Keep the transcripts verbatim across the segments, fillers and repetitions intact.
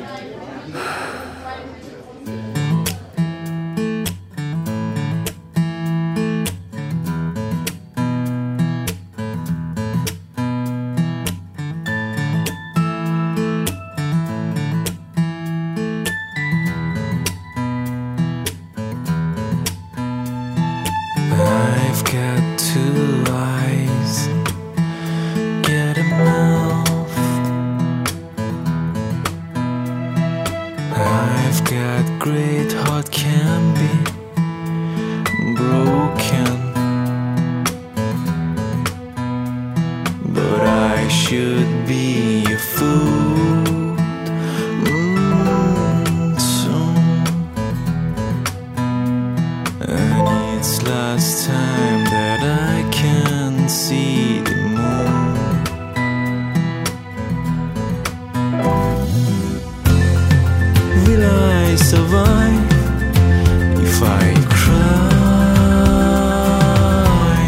I've got two eyes, get a mouth. I've got great heart, can be broken, but I should be a fool mm, soon. And it's last time that I can see the moon. Will I survive if I cry?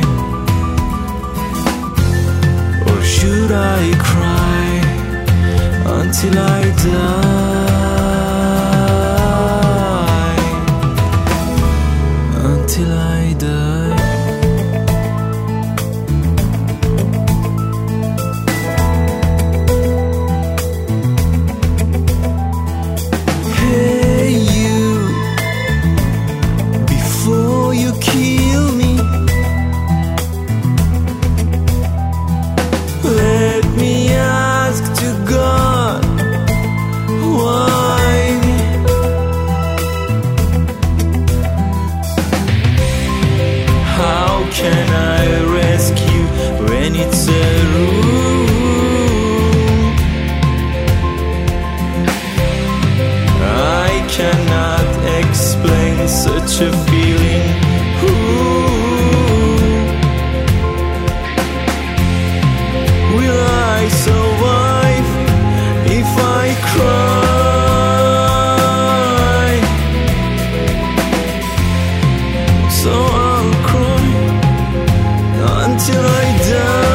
Or should I cry until I die? Until I die. Hey you, before you kill me, let me ask to God, why? How can I rescue when it's a room? I cannot explain such a feeling. Ooh. Will I survive if I cry? So I'll cry until I die.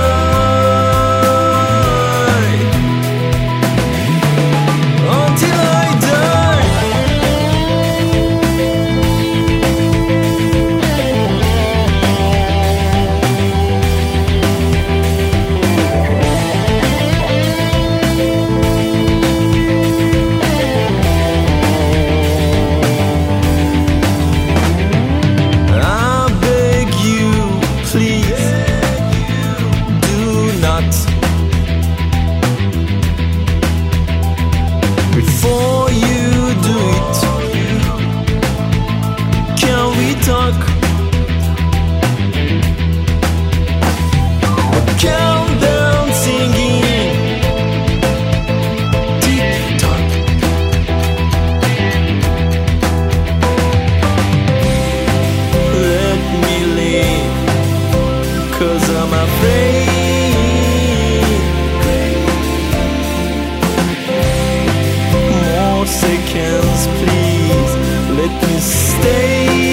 Until I die. I beg you, please, do not. Before you do it, can we talk? Countdown singing, tick tock. Let me live, 'cause I'm afraid. More seconds, please, let me stay.